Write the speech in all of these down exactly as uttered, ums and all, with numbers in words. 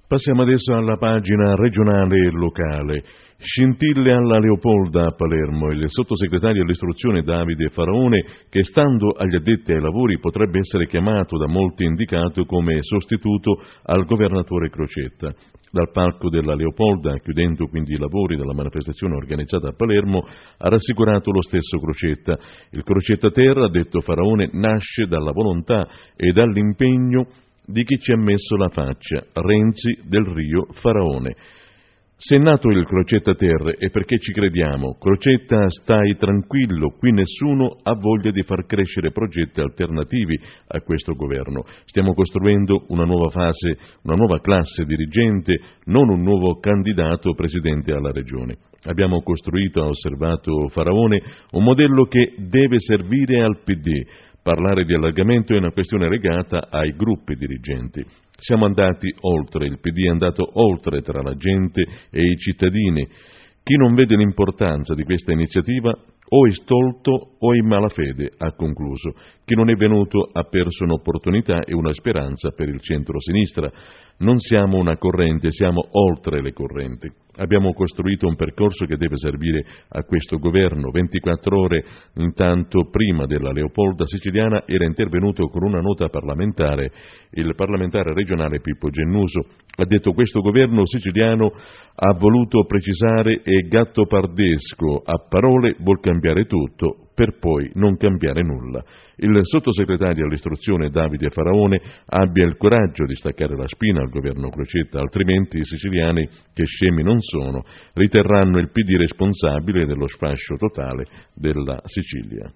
Passiamo adesso alla pagina regionale e locale. Scintille alla Leopolda a Palermo. Il sottosegretario all'istruzione Davide Faraone, che stando agli addetti ai lavori potrebbe essere chiamato da molti indicato come sostituto al governatore Crocetta. Dal palco della Leopolda, chiudendo quindi i lavori della manifestazione organizzata a Palermo, ha rassicurato lo stesso Crocetta. Il Crocetta Terra, ha detto Faraone, nasce dalla volontà e dall'impegno di chi ci ha messo la faccia, Renzi, Del Rio, Faraone. Se è nato il Crocetta Terre è perché ci crediamo. Crocetta, stai tranquillo, qui nessuno ha voglia di far crescere progetti alternativi a questo governo. Stiamo costruendo una nuova fase, una nuova classe dirigente, non un nuovo candidato presidente alla regione. Abbiamo costruito, ha osservato Faraone, un modello che deve servire al P D. Parlare di allargamento è una questione legata ai gruppi dirigenti. Siamo andati oltre, il P D è andato oltre tra la gente e i cittadini. Chi non vede l'importanza di questa iniziativa o è stolto o è in malafede, ha concluso. Chi non è venuto ha perso un'opportunità e una speranza per il centro-sinistra. Non siamo una corrente, siamo oltre le correnti. Abbiamo costruito un percorso che deve servire a questo governo. ventiquattro ore intanto prima della Leopolda siciliana era intervenuto con una nota parlamentare il parlamentare regionale Pippo Gennuso. Ha detto: questo governo siciliano ha voluto precisare è gattopardesco, a parole vuol cambiare tutto per poi non cambiare nulla. Il sottosegretario all'istruzione Davide Faraone abbia il coraggio di staccare la spina al governo Crocetta, altrimenti i siciliani, che scemi non sono, riterranno il P D responsabile dello sfascio totale della Sicilia.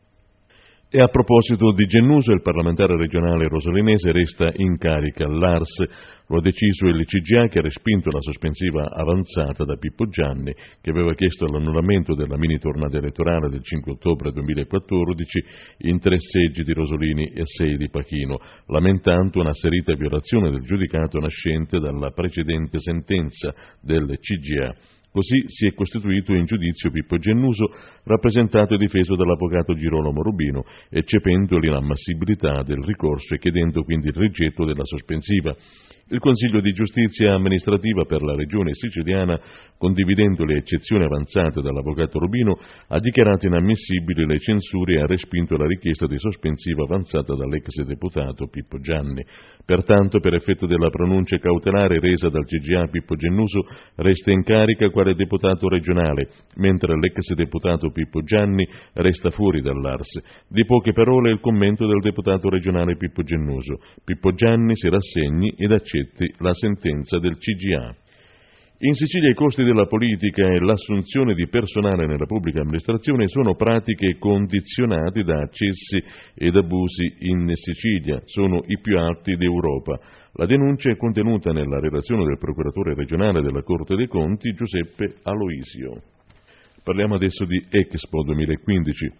E a proposito di Gennuso, il parlamentare regionale rosalinese resta in carica all'A R S. Lo ha deciso il C G A, che ha respinto la sospensiva avanzata da Pippo Gianni, che aveva chiesto l'annullamento della mini tornata elettorale del cinque ottobre duemilaquattordici in tre seggi di Rosolini e sei di Pachino, lamentando un'asserita violazione del giudicato nascente dalla precedente sentenza del C G A. Così si è costituito in giudizio Pippo Gennuso, rappresentato e difeso dall'avvocato Girolamo Rubino, eccependo l'inammissibilità del ricorso e chiedendo quindi il rigetto della sospensiva. Il Consiglio di Giustizia Amministrativa per la Regione Siciliana, condividendo le eccezioni avanzate dall'avvocato Rubino, ha dichiarato inammissibili le censure e ha respinto la richiesta di sospensiva avanzata dall'ex deputato Pippo Gianni. Pertanto, per effetto della pronuncia cautelare resa dal C G A, Pippo Gennuso resta in carica quale deputato regionale, mentre l'ex deputato Pippo Gianni resta fuori dall'A R S. Di poche parole il commento del deputato regionale Pippo Gennuso. Pippo Gianni si rassegni ed accetti la sentenza del C G A. In Sicilia i costi della politica e l'assunzione di personale nella pubblica amministrazione sono pratiche condizionate da accessi ed abusi in Sicilia, sono i più alti d'Europa. La denuncia è contenuta nella relazione del procuratore regionale della Corte dei Conti Giuseppe Aloisio. Parliamo adesso di Expo duemilaquindici.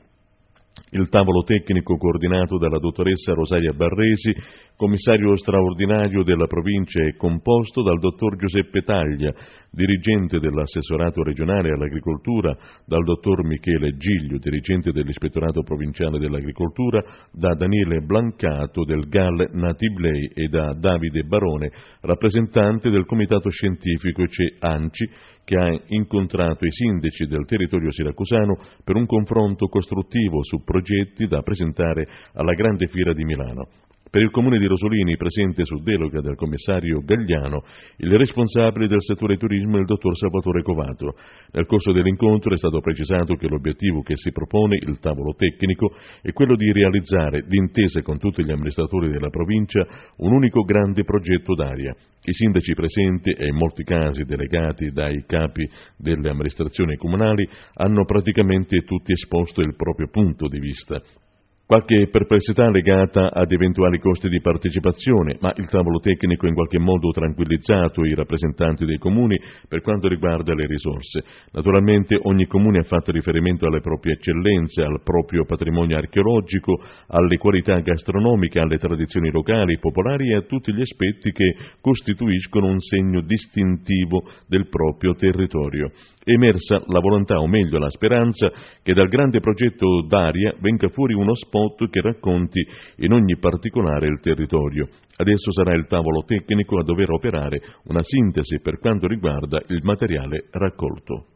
Il tavolo tecnico coordinato dalla dottoressa Rosaria Barresi, commissario straordinario della provincia, è composto dal dottor Giuseppe Taglia, dirigente dell'assessorato regionale all'agricoltura, dal dottor Michele Giglio, dirigente dell'ispettorato provinciale dell'agricoltura, da Daniele Blancato del G A L Natiblei e da Davide Barone, rappresentante del comitato scientifico C E ANCI, che ha incontrato i sindaci del territorio siracusano per un confronto costruttivo su progetti da presentare alla Grande Fiera di Milano. Per il comune di Rosolini, presente su delega del commissario Gagliano, il responsabile del settore turismo è il dottor Salvatore Covato. Nel corso dell'incontro è stato precisato che l'obiettivo che si propone il tavolo tecnico è quello di realizzare, d'intesa con tutti gli amministratori della provincia, un unico grande progetto d'aria. I sindaci presenti e in molti casi delegati dai capi delle amministrazioni comunali hanno praticamente tutti esposto il proprio punto di vista. Qualche perplessità legata ad eventuali costi di partecipazione, ma il tavolo tecnico ha in qualche modo tranquillizzato i rappresentanti dei comuni per quanto riguarda le risorse. Naturalmente ogni comune ha fatto riferimento alle proprie eccellenze, al proprio patrimonio archeologico, alle qualità gastronomiche, alle tradizioni locali, popolari e a tutti gli aspetti che costituiscono un segno distintivo del proprio territorio. È emersa la volontà, o meglio la speranza, che dal grande progetto d'aria venga fuori uno sport spot che racconti in ogni particolare il territorio. Adesso sarà il tavolo tecnico a dover operare una sintesi per quanto riguarda il materiale raccolto.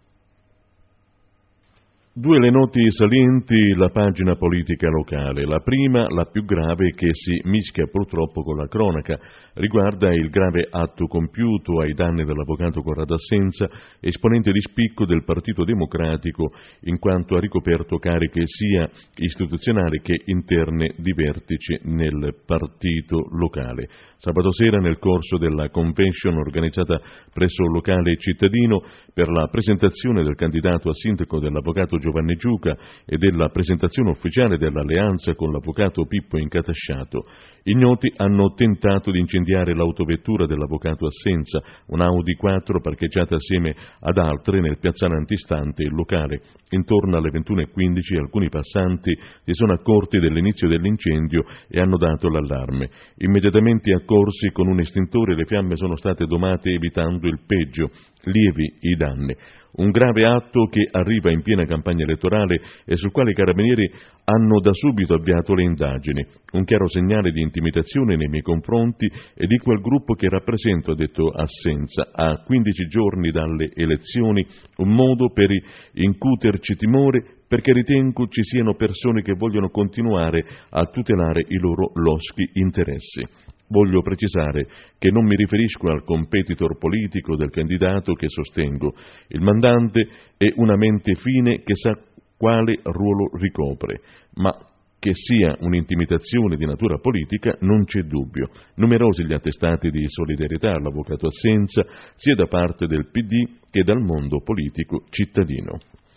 Due le noti salienti, la pagina politica locale. La prima, la più grave, che si mischia purtroppo con la cronaca, riguarda il grave atto compiuto ai danni dell'avvocato Corrado Assenza, esponente di spicco del Partito Democratico, in quanto ha ricoperto cariche sia istituzionali che interne di vertici nel partito locale. Sabato sera, nel corso della convention organizzata presso il locale cittadino per la presentazione del candidato a sindaco dell'avvocato Giovanni Giuca e della presentazione ufficiale dell'alleanza con l'avvocato Pippo Incatasciato, ignoti hanno tentato di incendiare l'autovettura dell'avvocato Assenza, un Audi quattro parcheggiata assieme ad altre nel piazzale antistante il locale. Intorno alle ventuno e quindici alcuni passanti si sono accorti dell'inizio dell'incendio e hanno dato l'allarme. Immediatamente accorsi con un estintore, le fiamme sono state domate evitando il peggio, lievi i danni. Un grave atto che arriva in piena campagna elettorale e sul quale i carabinieri hanno da subito avviato le indagini. Un chiaro segnale di intimidazione nei miei confronti e di quel gruppo che rappresento, ha detto Assenza. A quindici giorni dalle elezioni, un modo per incuterci timore, perché ritengo ci siano persone che vogliono continuare a tutelare i loro loschi interessi. Voglio precisare che non mi riferisco al competitor politico del candidato che sostengo. Il mandante è una mente fine che sa quale ruolo ricopre, ma che sia un'intimidazione di natura politica non c'è dubbio. Numerosi gli attestati di solidarietà all'avvocato Assenza, sia da parte del P D che dal mondo politico cittadino.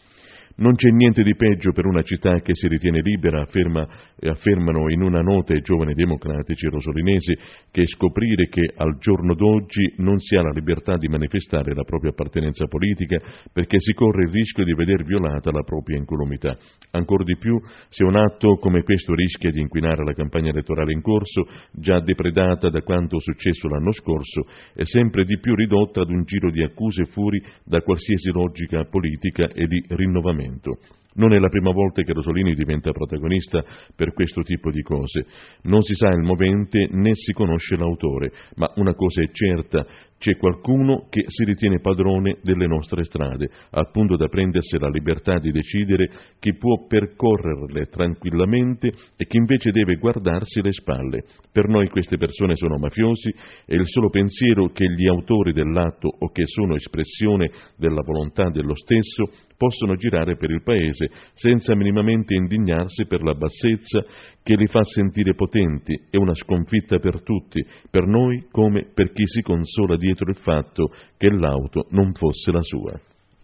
Non c'è niente di peggio per una città che si ritiene libera, afferma, affermano in una nota i giovani democratici rosolinesi, che scoprire che al giorno d'oggi non si ha la libertà di manifestare la propria appartenenza politica perché si corre il rischio di veder violata la propria incolumità. Ancor di più, se un atto come questo rischia di inquinare la campagna elettorale in corso, già depredata da quanto successo l'anno scorso, e sempre di più ridotta ad un giro di accuse fuori da qualsiasi logica politica e di rinnovamento. Non è la prima volta che Rosolini diventa protagonista per questo tipo di cose. Non si sa il movente né si conosce l'autore, ma una cosa è certa: c'è qualcuno che si ritiene padrone delle nostre strade, al punto da prendersi la libertà di decidere chi può percorrerle tranquillamente e chi invece deve guardarsi le spalle. Per noi queste persone sono mafiosi e il solo pensiero che gli autori dell'atto, o che sono espressione della volontà dello stesso, possono girare per il paese senza minimamente indignarsi per la bassezza che li fa sentire potenti. È una sconfitta per tutti, per noi come per chi si consola dietro il fatto che l'auto non fosse la sua.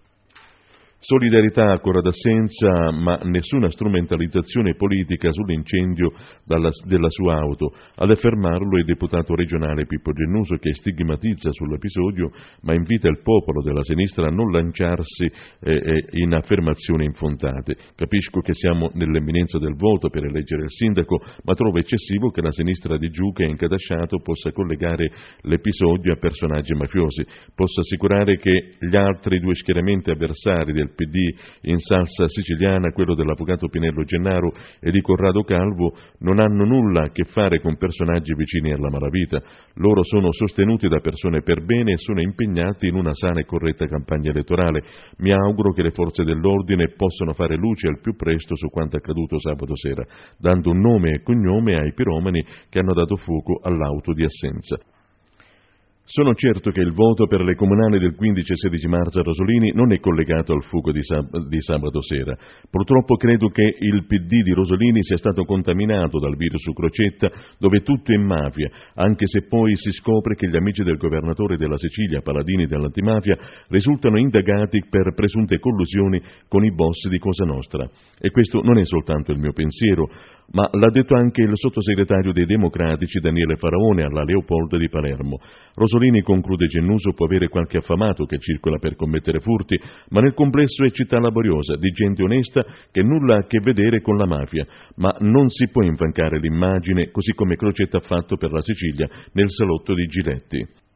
Solidarietà a Corrado Assenza, ma nessuna strumentalizzazione politica sull'incendio dalla, della sua auto. Ad affermarlo il deputato regionale Pippo Gennuso, che stigmatizza sull'episodio ma invita il popolo della sinistra a non lanciarsi eh, in affermazioni infondate. Capisco che siamo nell'imminenza del voto per eleggere il sindaco, ma trovo eccessivo che la sinistra di Giuca e Incatasciato possa collegare l'episodio a personaggi mafiosi. Posso assicurare che gli altri due schieramenti avversari del P D in salsa siciliana, quello dell'avvocato Pinello Gennaro e di Corrado Calvo, non hanno nulla a che fare con personaggi vicini alla malavita. Loro sono sostenuti da persone per bene e sono impegnati in una sana e corretta campagna elettorale. Mi auguro che le forze dell'ordine possano fare luce al più presto su quanto accaduto sabato sera, dando un nome e cognome ai piromani che hanno dato fuoco all'auto di Assenza. Sono certo che il voto per le comunali del quindici e sedici marzo a Rosolini non è collegato al fuoco di, sab- di sabato sera. Purtroppo credo che il P D di Rosolini sia stato contaminato dal virus Crocetta, dove tutto è mafia, anche se poi si scopre che gli amici del governatore della Sicilia, paladini dell'antimafia, risultano indagati per presunte collusioni con i boss di Cosa Nostra. E questo non è soltanto il mio pensiero, ma l'ha detto anche il sottosegretario dei Democratici Daniele Faraone alla Leopolda di Palermo. Rosolini, conclude Gennuso, può avere qualche affamato che circola per commettere furti, ma nel complesso è città laboriosa, di gente onesta che nulla ha a che vedere con la mafia, ma non si può infancare l'immagine, così come Crocetta ha fatto per la Sicilia nel salotto di Giletti.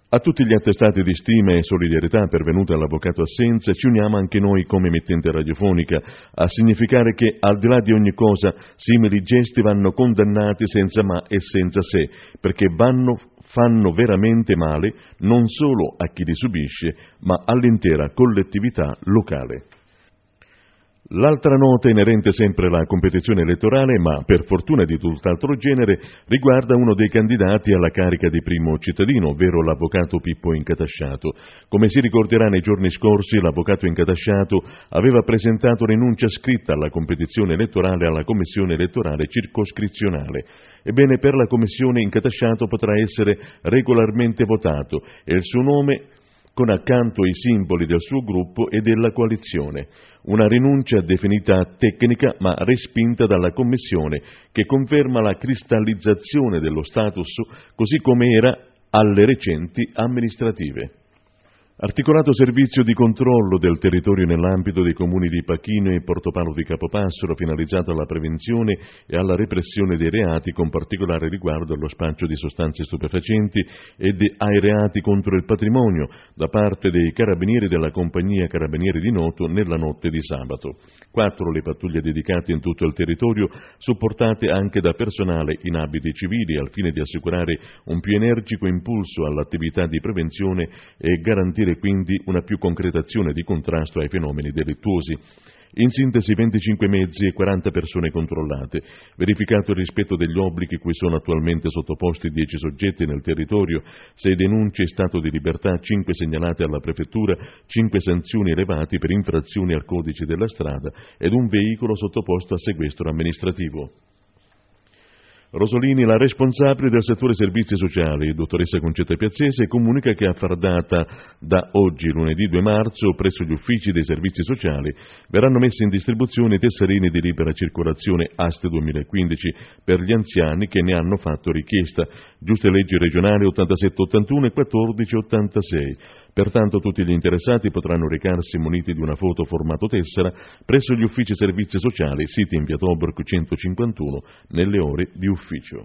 A tutti gli attestati di stima e solidarietà pervenuti all'avvocato Assenza ci uniamo anche noi come emittente radiofonica a significare che, al di là di ogni cosa, simili gesti vanno condannati senza ma e senza se, perché vanno, fanno veramente male non solo a chi li subisce, ma all'intera collettività locale. L'altra nota, inerente sempre alla competizione elettorale, ma per fortuna di tutt'altro genere, riguarda uno dei candidati alla carica di primo cittadino, ovvero l'avvocato Pippo Incatasciato. Come si ricorderà, nei giorni scorsi l'avvocato Incatasciato aveva presentato rinuncia scritta alla competizione elettorale alla commissione elettorale circoscrizionale. Ebbene, per la commissione Incatasciato potrà essere regolarmente votato e il suo nome con accanto i simboli del suo gruppo e della coalizione. Una rinuncia definita tecnica ma respinta dalla Commissione, che conferma la cristallizzazione dello status così come era alle recenti amministrative. Articolato servizio di controllo del territorio nell'ambito dei comuni di Pachino e Portopalo di Capopassero, finalizzato alla prevenzione e alla repressione dei reati, con particolare riguardo allo spaccio di sostanze stupefacenti ed ai reati contro il patrimonio, da parte dei carabinieri della compagnia Carabinieri di Noto nella notte di sabato. Quattro le pattuglie dedicate in tutto il territorio, supportate anche da personale in abiti civili, al fine di assicurare un più energico impulso all'attività di prevenzione e garantire quindi una più concreta azione di contrasto ai fenomeni delittuosi. In sintesi, venticinque mezzi e quaranta persone controllate, verificato il rispetto degli obblighi cui sono attualmente sottoposti dieci soggetti nel territorio, sei denunce in stato di libertà, cinque segnalate alla prefettura, cinque sanzioni elevati per infrazioni al codice della strada ed un veicolo sottoposto a sequestro amministrativo. Rosolini, la responsabile del settore servizi sociali, dottoressa Concetta Piazzese, comunica che a far data da oggi, lunedì due marzo, presso gli uffici dei servizi sociali verranno messi in distribuzione i tesserini di libera circolazione A S T duemilaquindici per gli anziani che ne hanno fatto richiesta, giuste leggi regionali ottantasette ottantuno e quattordici ottantasei. Pertanto tutti gli interessati potranno recarsi muniti di una foto formato tessera presso gli uffici servizi sociali siti in via Tobruk centocinquantuno nelle ore di ufficio.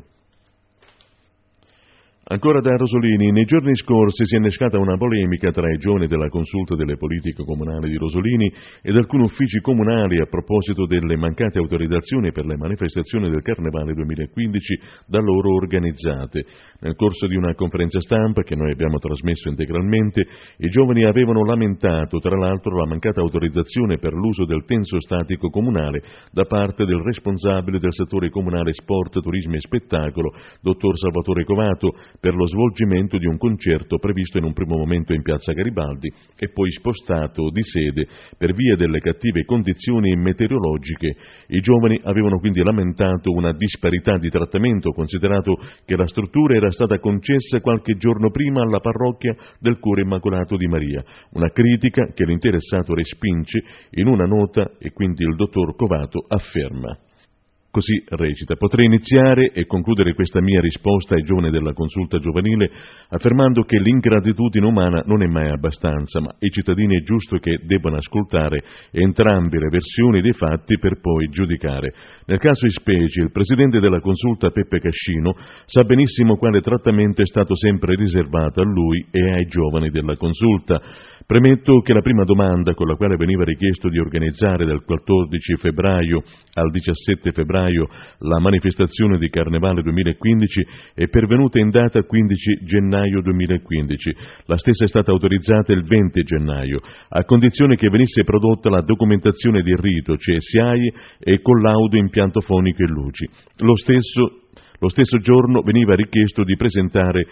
Ancora da Rosolini, nei giorni scorsi si è innescata una polemica tra i giovani della consulta delle politiche comunali di Rosolini ed alcuni uffici comunali a proposito delle mancate autorizzazioni per le manifestazioni del Carnevale duemilaquindici da loro organizzate. Nel corso di una conferenza stampa che noi abbiamo trasmesso integralmente, i giovani avevano lamentato tra l'altro la mancata autorizzazione per l'uso del tenso statico comunale da parte del responsabile del settore comunale sport, turismo e spettacolo, dottor Salvatore Covato, per lo svolgimento di un concerto previsto in un primo momento in piazza Garibaldi e poi spostato di sede per via delle cattive condizioni meteorologiche. I giovani avevano quindi lamentato una disparità di trattamento, considerato che la struttura era stata concessa qualche giorno prima alla parrocchia del Cuore Immacolato di Maria, una critica che l'interessato respinge in una nota e quindi il dottor Covato afferma. Così recita: potrei iniziare e concludere questa mia risposta ai giovani della consulta giovanile affermando che l'ingratitudine umana non è mai abbastanza, ma i cittadini è giusto che debbano ascoltare entrambe le versioni dei fatti per poi giudicare. Nel caso in specie, il presidente della consulta Peppe Cascino sa benissimo quale trattamento è stato sempre riservato a lui e ai giovani della consulta. Premetto che la prima domanda con la quale veniva richiesto di organizzare dal quattordici febbraio al diciassette febbraio la manifestazione di Carnevale duemilaquindici è pervenuta in data quindici gennaio duemilaquindici. La stessa è stata autorizzata il venti gennaio, a condizione che venisse prodotta la documentazione di rito, cioè S I A I e collaudo impianto fonico e luci. Lo stesso, lo stesso giorno veniva richiesto di presentare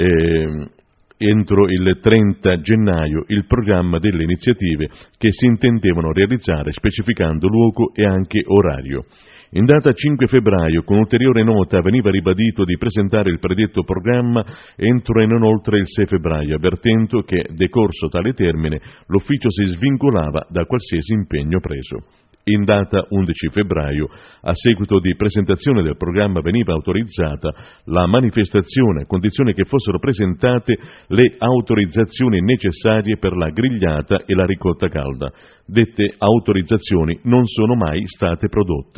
eh, entro il trenta gennaio il programma delle iniziative che si intendevano realizzare, specificando luogo e anche orario. In data cinque febbraio, con ulteriore nota, veniva ribadito di presentare il predetto programma entro e non oltre il sei febbraio, avvertendo che, decorso tale termine, l'ufficio si svincolava da qualsiasi impegno preso. In data undici febbraio, a seguito di presentazione del programma, veniva autorizzata la manifestazione a condizione che fossero presentate le autorizzazioni necessarie per la grigliata e la ricotta calda. Dette autorizzazioni non sono mai state prodotte.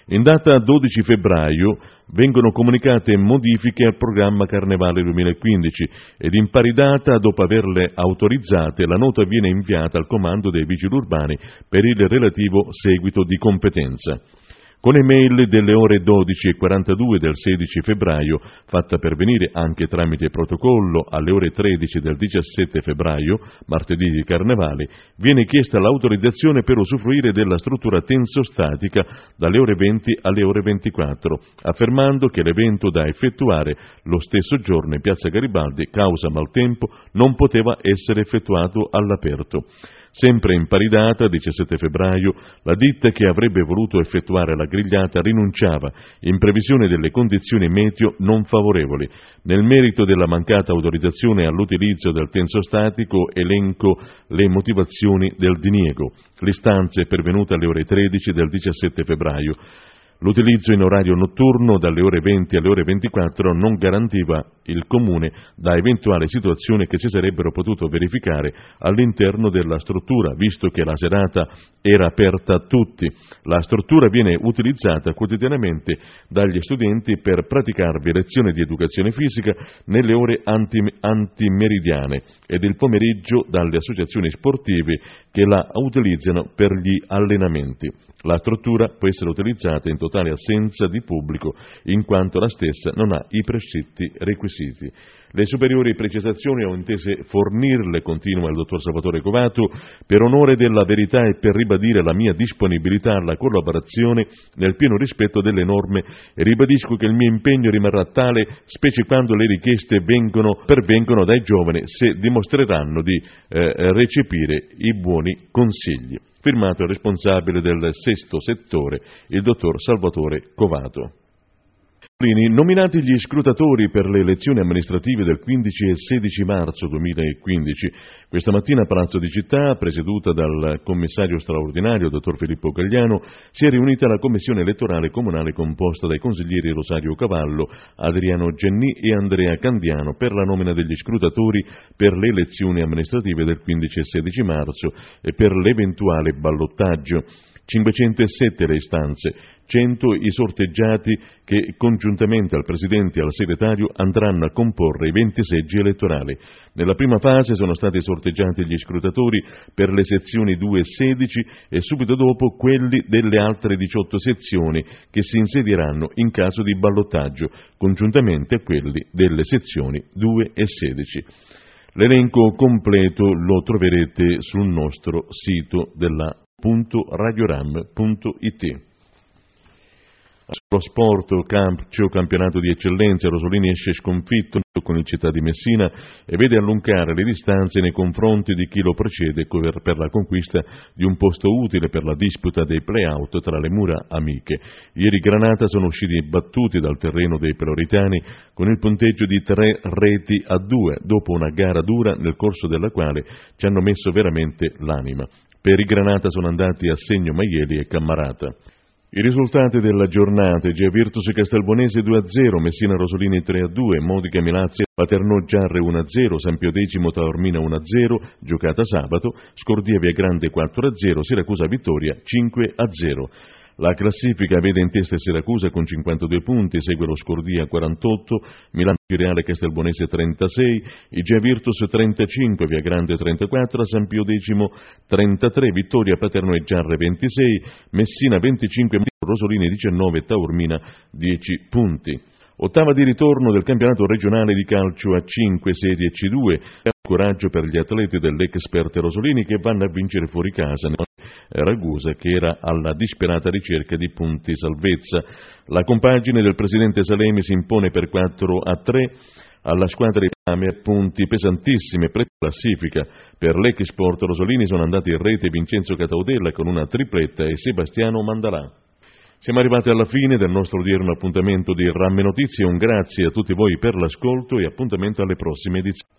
In data dodici febbraio vengono comunicate modifiche al programma Carnevale duemilaquindici ed in pari data, dopo averle autorizzate, la nota viene inviata al comando dei vigili urbani per il relativo seguito di competenza. Con email delle ore dodici e quarantadue del sedici febbraio, fatta pervenire anche tramite protocollo alle ore tredici del diciassette febbraio, martedì di Carnevale, viene chiesta l'autorizzazione per usufruire della struttura tensostatica dalle ore venti alle ore ventiquattro, affermando che l'evento da effettuare lo stesso giorno in piazza Garibaldi, causa maltempo, non poteva essere effettuato all'aperto. Sempre in pari data, diciassette febbraio, la ditta che avrebbe voluto effettuare la grigliata rinunciava, in previsione delle condizioni meteo non favorevoli. Nel merito della mancata autorizzazione all'utilizzo del tensostatico elenco le motivazioni del diniego. L'istanza è pervenuta alle ore tredici del diciassette febbraio. L'utilizzo in orario notturno dalle ore venti alle ore ventiquattro non garantiva il Comune da eventuali situazioni che si sarebbero potute verificare all'interno della struttura, visto che la serata era aperta a tutti. La struttura viene utilizzata quotidianamente dagli studenti per praticarvi lezioni di educazione fisica nelle ore anti- antimeridiane ed il pomeriggio dalle associazioni sportive che la utilizzano per gli allenamenti. La struttura può essere utilizzata in totale assenza di pubblico, in quanto la stessa non ha i prescritti requisiti. Le superiori precisazioni ho intese fornirle, continua il dottor Salvatore Covato, per onore della verità e per ribadire la mia disponibilità alla collaborazione nel pieno rispetto delle norme, e ribadisco che il mio impegno rimarrà tale specie quando le richieste vengono, pervengono dai giovani, se dimostreranno di eh, recepire i buoni consigli. Firmato il responsabile del sesto settore, il dottor Salvatore Covato. Nominati gli scrutatori per le elezioni amministrative del quindici e sedici marzo duemilaquindici, questa mattina a Palazzo di Città, presieduta dal commissario straordinario, dottor Filippo Gagliano, si è riunita la commissione elettorale comunale composta dai consiglieri Rosario Cavallo, Adriano Genni e Andrea Candiano per la nomina degli scrutatori per le elezioni amministrative del quindici e sedici marzo e per l'eventuale ballottaggio. cinquecentosette le istanze, cento i sorteggiati che congiuntamente al Presidente e al Segretario andranno a comporre i venti seggi elettorali. Nella prima fase sono stati sorteggiati gli scrutatori per le sezioni due e sedici e subito dopo quelli delle altre diciotto sezioni che si insedieranno in caso di ballottaggio, congiuntamente a quelli delle sezioni due e sedici. L'elenco completo lo troverete sul nostro sito della radioram punto it. Lo sport, calcio, campionato di eccellenza, Rosolini esce sconfitto con il Città di Messina e vede allungare le distanze nei confronti di chi lo precede per la conquista di un posto utile per la disputa dei play-out tra le mura amiche. Ieri Granata sono usciti battuti dal terreno dei peloritani con il punteggio di tre reti a due, dopo una gara dura nel corso della quale ci hanno messo veramente l'anima. Per i Granata sono andati a segno Maieli e Cammarata. I risultati della giornata: G Virtus Castelbuonese due a zero, Messina Rosolini tre a due, Modica Milazzo Paternò Giarre uno a zero, San Pio X Taormina uno a zero, giocata sabato, Scordia Via Grande quattro a zero, Siracusa Vittoria cinque a zero. La classifica vede in testa Siracusa con cinquantadue punti, segue lo Scordia quarantotto, Milano Reale Castelbuonese trentasei, I G Virtus trentacinque, Via Grande trentaquattro, San Pio X trentatré, Vittoria Paternò e Giarre ventisei, Messina venticinque, Rosolini diciannove, Taormina dieci punti. Ottava di ritorno del campionato regionale di calcio a cinque serie C due. Coraggio per gli atleti dell'Expert Rosolini che vanno a vincere fuori casa Ragusa, che era alla disperata ricerca di punti salvezza. La compagine del presidente Salemi si impone per quattro a tre alla squadra di Rame, punti pesantissime per la classifica. Per l'Export Rosolini sono andati in rete Vincenzo Cataudella con una tripletta e Sebastiano Mandalà. Siamo arrivati alla fine del nostro odierno appuntamento di Ramme Notizie. Un grazie a tutti voi per l'ascolto e appuntamento alle prossime edizioni.